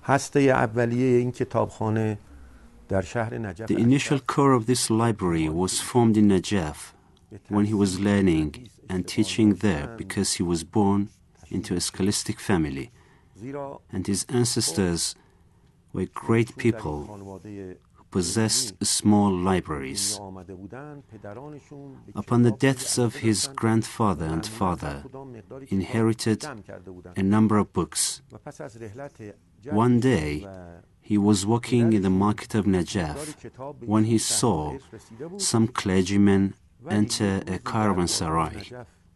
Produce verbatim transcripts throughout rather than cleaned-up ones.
The initial core of this library was formed in Najaf when he was learning and teaching there because he was born into a scholastic family, and his ancestors were great people who possessed small libraries. Upon the deaths of his grandfather and father, he inherited a number of books. One day, he was walking in the market of Najaf when he saw some clergymen enter a caravanserai.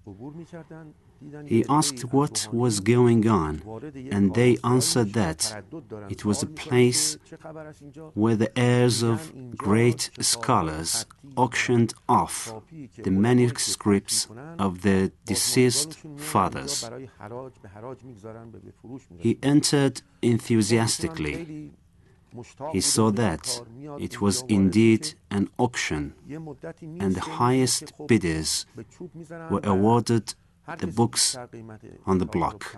He asked what was going on, and they answered that it was a place where the heirs of great scholars auctioned off the manuscripts of their deceased fathers. He entered enthusiastically. He saw that it was indeed an auction, and the highest bidders were awarded the books on the block.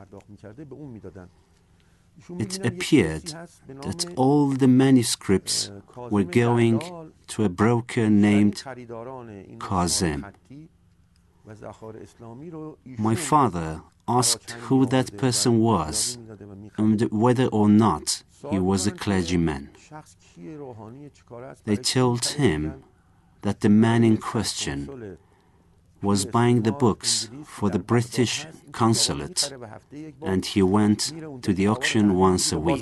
It appeared that all the manuscripts were going to a broker named Kazem. My father asked who that person was and whether or not he was a clergyman. They told him that the man in question was buying the books for the British consulate, and he went to the auction once a week.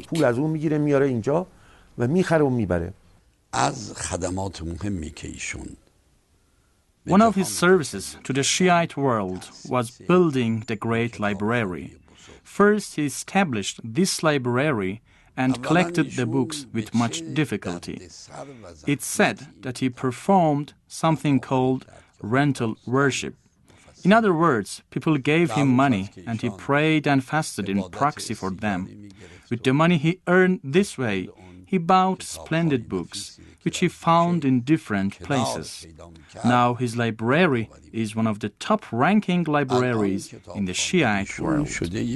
One of his services to the Shiite world was building the great library. First, he established this library and collected the books with much difficulty. It's said that he performed something called rental worship. In other words, people gave him money and he prayed and fasted in proxy for them. With the money he earned this way, he bought splendid books, which he found in different places. Now his library is one of the top-ranking libraries in the Shiite world.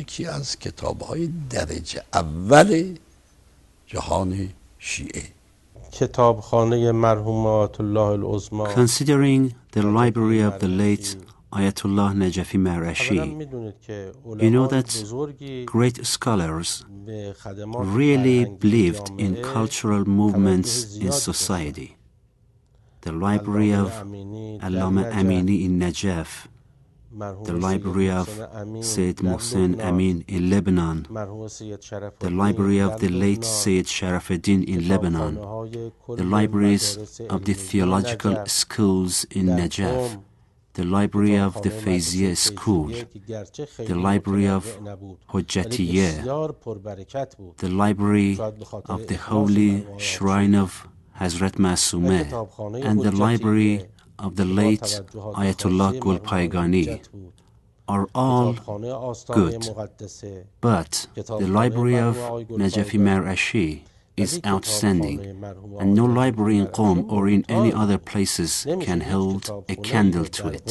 Considering the library of the late Ayatollah Najafi Marashi, you know that great scholars really believed in cultural movements in society. The library of Allama Amini in Najaf, the library of Sayyid Mohsen Amin in Lebanon, the library of the late Sayyid Sharafuddin in Lebanon, the libraries of the theological schools in Najaf, the library of the Fayziyah school, the library of Hujjatiyeh, the library of the holy shrine of Hazrat Masumeh, and the library of the late Ayatollah Golpaygani are all good, but the library of Najafi Marashi is outstanding, and no library in Qom or in any other places can hold a candle to it.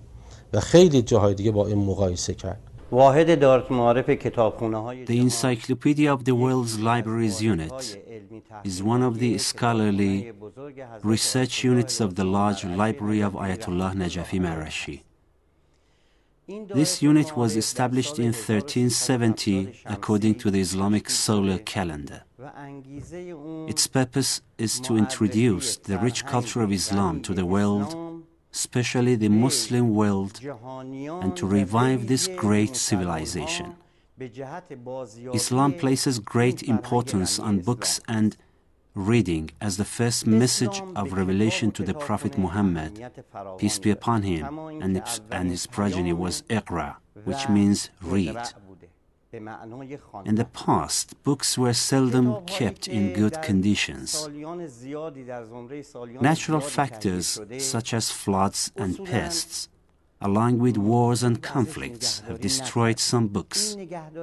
The Encyclopedia of the World's Libraries Unit is one of the scholarly research units of the large library of Ayatollah Najafi Marashi. This unit was established in thirteen seventy according to the Islamic solar calendar. Its purpose is to introduce the rich culture of Islam to the world, especially the Muslim world, and to revive this great civilization. Islam places great importance on books and reading as the first message of revelation to the Prophet Muhammad, peace be upon him, and his, and his progeny was Iqra, which means read. In the past, books were seldom kept in good conditions. Natural factors such as floods and pests, along with wars and conflicts, have destroyed some books.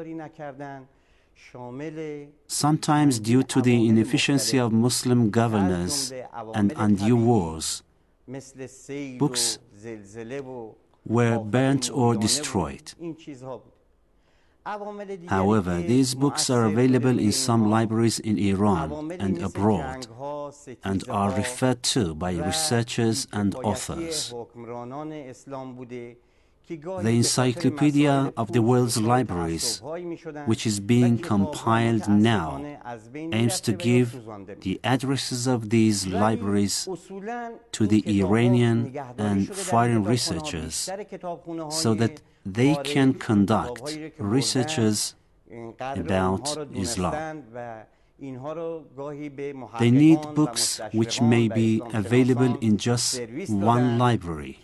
Sometimes due to the inefficiency of Muslim governors and undue wars, books were burnt or destroyed. However, these books are available in some libraries in Iran and abroad and are referred to by researchers and authors. The Encyclopedia of the World's Libraries, which is being compiled now, aims to give the addresses of these libraries to the Iranian and foreign researchers so that they can conduct researches about Islam. They need books which may be available in just one library.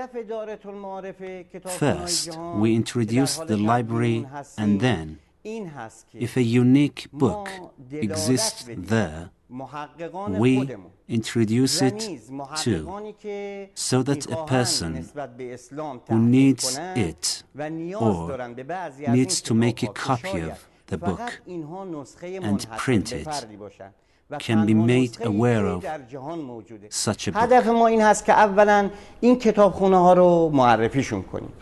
First, we introduce the library, and then, if a unique book exists there, we introduce it too, so that a person who needs it or needs to make a copy of the book and print it can be made aware of such a book. هدف ما این هست که اولا این کتابخونه ها رو معرفیشون کنیم.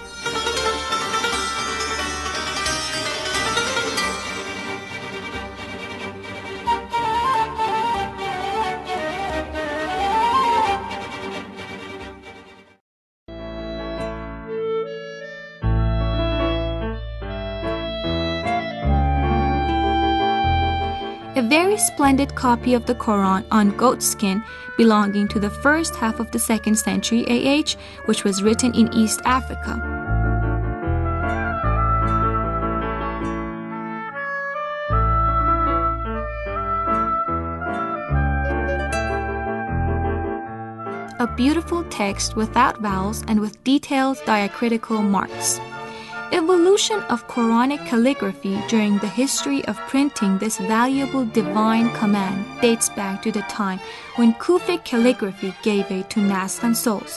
A very splendid copy of the Quran on goatskin belonging to the first half of the second century A H, which was written in East Africa. A beautiful text without vowels and with detailed diacritical marks. Evolution of Quranic calligraphy during the history of printing this valuable divine command dates back to the time when Kufic calligraphy gave aid to Naskh and Souls.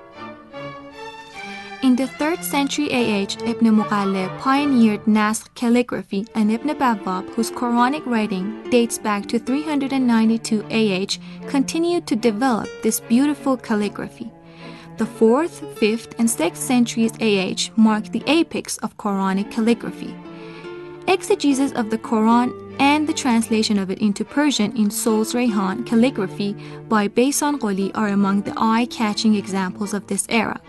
In the third century A H, Ibn Mughallib pioneered Naskh calligraphy, and Ibn Bawwab, whose Quranic writing dates back to three hundred ninety-two A H, continued to develop this beautiful calligraphy. The fourth, fifth, and sixth centuries A H mark the apex of Quranic calligraphy. Exegesis of the Quran and the translation of it into Persian in Souls Rayhan calligraphy by Baysan Qoli are among the eye-catching examples of this era.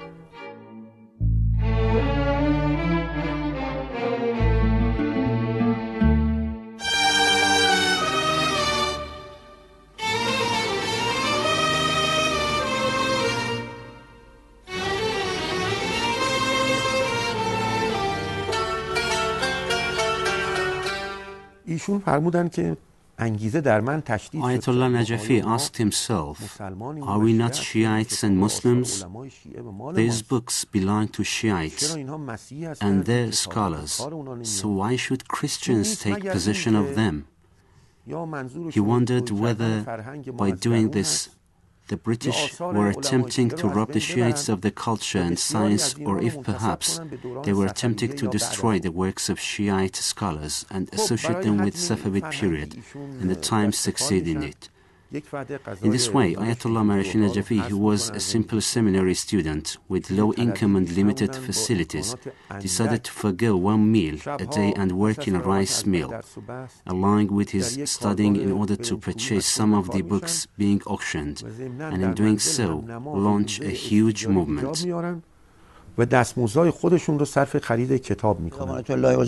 Ayatollah Najafi asked himself, are we not Shiites and Muslims? These books belong to Shiites and their scholars, so why should Christians take possession of them? He wondered whether, by doing this, the British were attempting to rob the Shiites of the culture and science, or if perhaps they were attempting to destroy the works of Shiite scholars and associate them with Safavid period, and the Times succeed in it. In this way, Ayatollah Marashi Najafi, who was a simple seminary student with low income and limited facilities, decided to forgo one meal a day and work in a rice mill, along with his studying in order to purchase some of the books being auctioned, and in doing so, launch a huge movement. و دستمزدهای خودشون رو صرف خرید کتاب میکنن.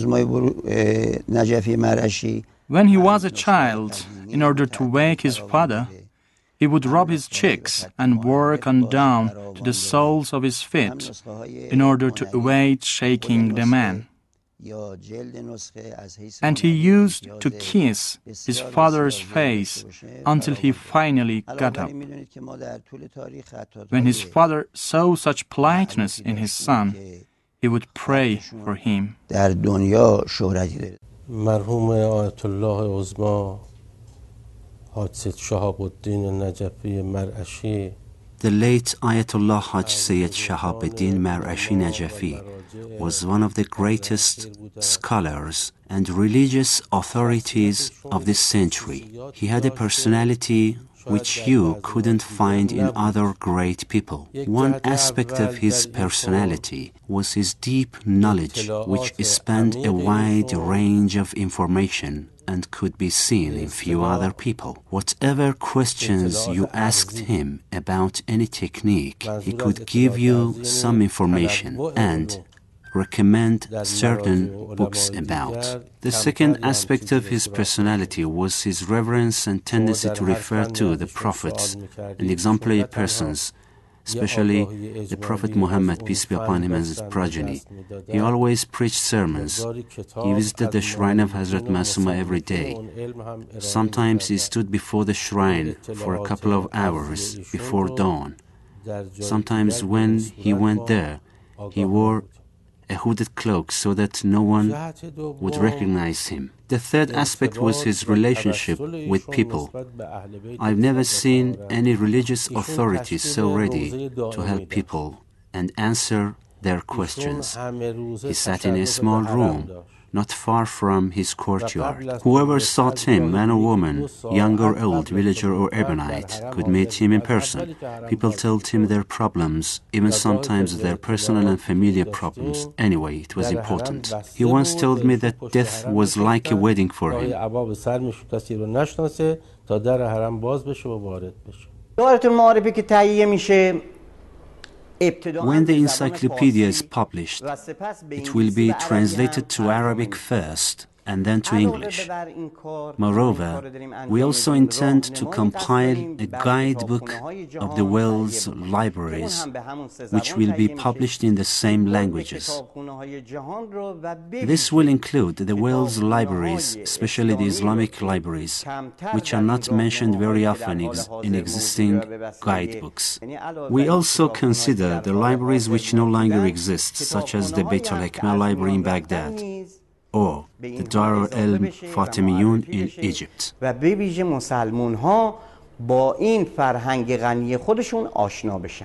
When he was a child, in order to wake his father, he would rub his cheeks and work on down to the soles of his feet in order to avoid shaking the man. And he used to kiss his father's face until he finally got up. When his father saw such politeness in his son, he would pray for him. مرحوم آیت الله عظما حاج شهاب الدین نجفی مرعشی The late Ayatollah Haj Sayyid Shahabuddin Mar'ashi Najafi was one of the greatest scholars and religious authorities of this century. He had a personality which you couldn't find in other great people. One aspect of his personality was his deep knowledge, which spanned a wide range of information and could be seen in few other people. Whatever questions you asked him about any technique, he could give you some information and recommend certain books about. The second aspect of his personality was his reverence and tendency to refer to the prophets and exemplary persons, especially the Prophet Muhammad, peace be upon him, and his progeny. He always preached sermons. He visited the shrine of Hazrat Masuma every day. Sometimes he stood before the shrine for a couple of hours before dawn. Sometimes when he went there, he wore a hooded cloak so that no one would recognize him. The third aspect was his relationship with people. I've never seen any religious authority so ready to help people and answer their questions. He sat in a small room, not far from his courtyard. Whoever sought him, man or woman, young or old, villager or urbanite, could meet him in person. People told him their problems, even sometimes their personal and familiar problems. Anyway, it was important. He once told me that death was like a wedding for him. When the encyclopedia is published, it will be translated to Arabic first and then to English. Moreover, we also intend to compile a guidebook of the world's libraries, which will be published in the same languages. This will include the world's libraries, especially the Islamic libraries, which are not mentioned very often ex in existing guidebooks. We also consider the libraries which no longer exist, such as the Beit al-Hikmah library in Baghdad, or the Dar el Fatimiyun in Egypt. و به ویژه مسلمون ها با این فرهنگ غنی خودشون آشنا بشن.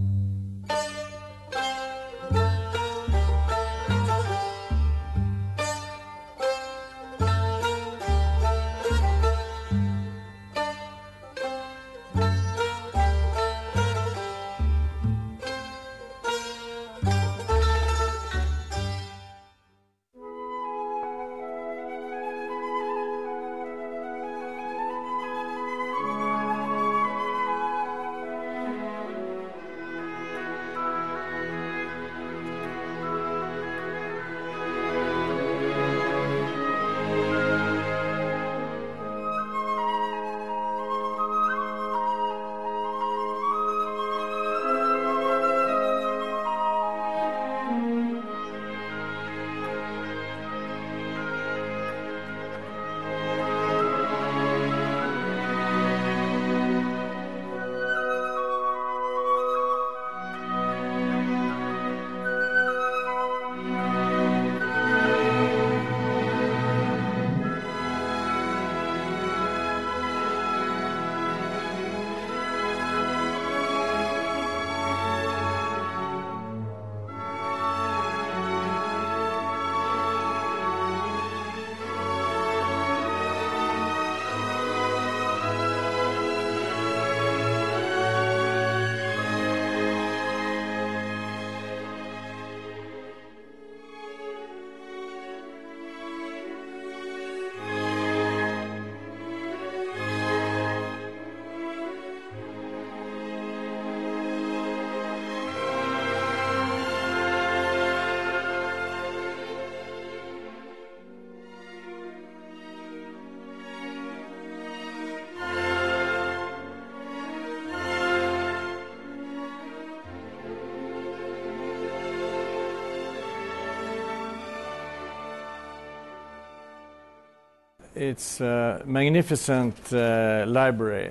It's a magnificent uh, library,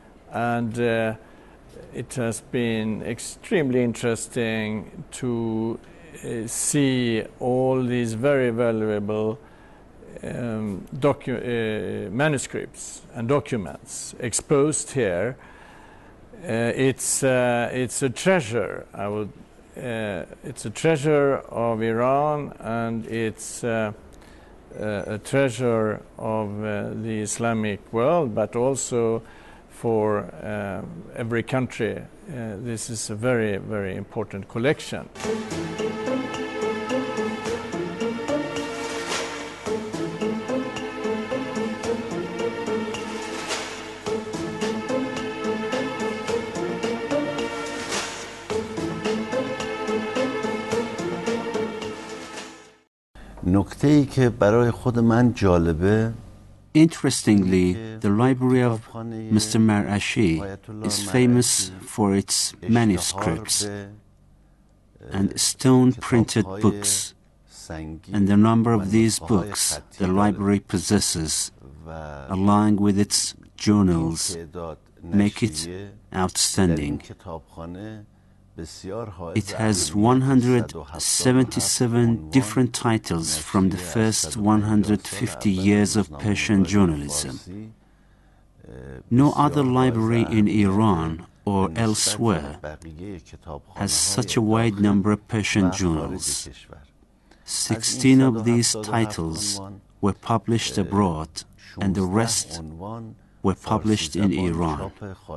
and uh, it has been extremely interesting to uh, see all these very valuable um, docu uh, manuscripts and documents exposed here. Uh, it's uh, it's a treasure. I would. Uh, it's a treasure of Iran, and it's uh, uh, a treasure of uh, the Islamic world, but also for uh, every country. Uh, this is a very, very important collection. نکته‌ای که برای خود من جالبه Interestingly, the library of Mister Marashi is famous for its manuscripts and stone-printed books, and the number of these books the library possesses, along with its journals, make it outstanding. It has one hundred seventy-seven different titles from the first one hundred fifty years of Persian journalism. No other library in Iran or elsewhere has such a wide number of Persian journals. Sixteen of these titles were published abroad, and the rest were published in Iran.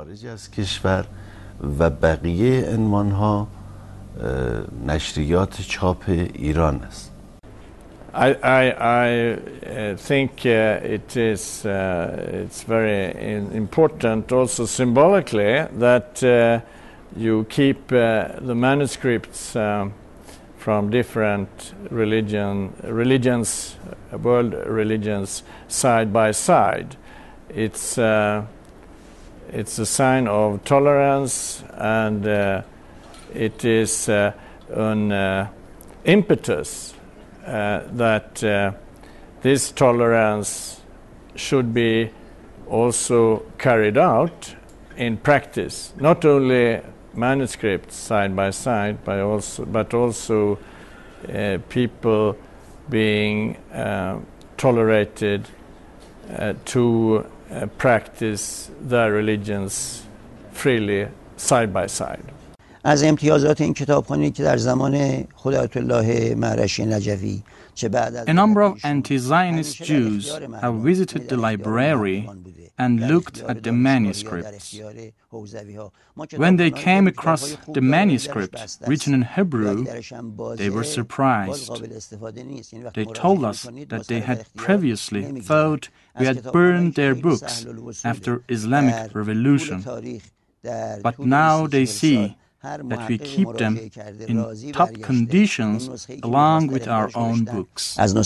و بقیه عنوانها نشریات چاپ ایران است. I, I, I uh, think uh, it is uh, it's very in important also symbolically that uh, you keep uh, the manuscripts um, from different religion religions, world religions, side by side. It's uh, It's a sign of tolerance, and uh, it is uh, an uh, impetus uh, that uh, this tolerance should be also carried out in practice. Not only manuscripts side by side, but also, but also uh, people being uh, tolerated uh, to Uh, practice their religions freely side by side. از امتیازات این کتابخانه که در زمان خود آیت الله معرشی نجفی چه بعد از A number of anti-Zionist Jews have visited the library and looked at the manuscripts. When they came across the manuscript written in Hebrew, they were surprised. They told us that they had previously thought we had burned their books after Islamic revolution, but now they see that we keep them in top conditions along with our own books.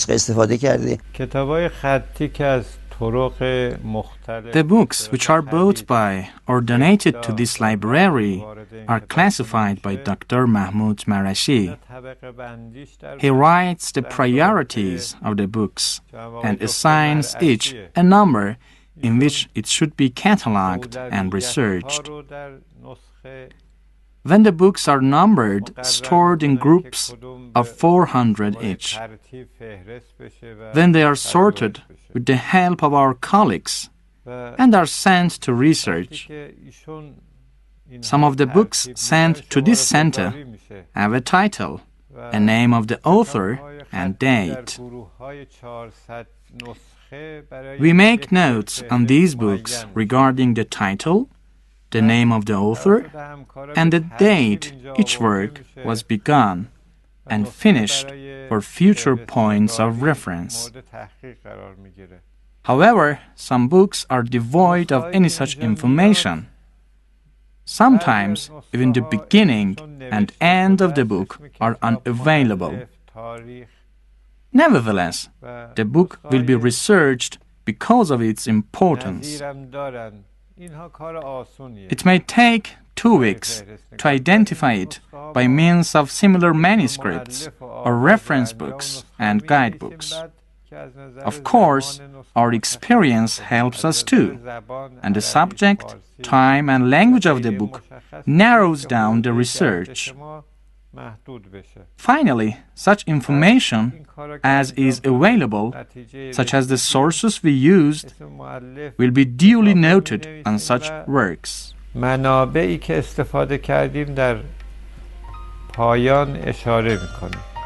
The books which are bought by or donated to this library are classified by Doctor Mahmoud Marashi. He writes the priorities of the books and assigns each a number in which it should be catalogued and researched. When the books are numbered, stored in groups of four hundred each, then they are sorted with the help of our colleagues and are sent to research. Some of the books sent to this center have a title, a name of the author, and date. We make notes on these books regarding the title, the name of the author, and the date each work was begun and finished for future points of reference. However, some books are devoid of any such information. Sometimes even the beginning and end of the book are unavailable. Nevertheless, the book will be researched because of its importance. It may take two weeks to identify it by means of similar manuscripts or reference books and guidebooks. Of course, our experience helps us too, and the subject, time, and language of the book narrows down the research. Finally, such information as is available, such as the sources we used, will be duly noted on such works. منابعی که استفاده کردیم در پایان اشاره می‌کنیم.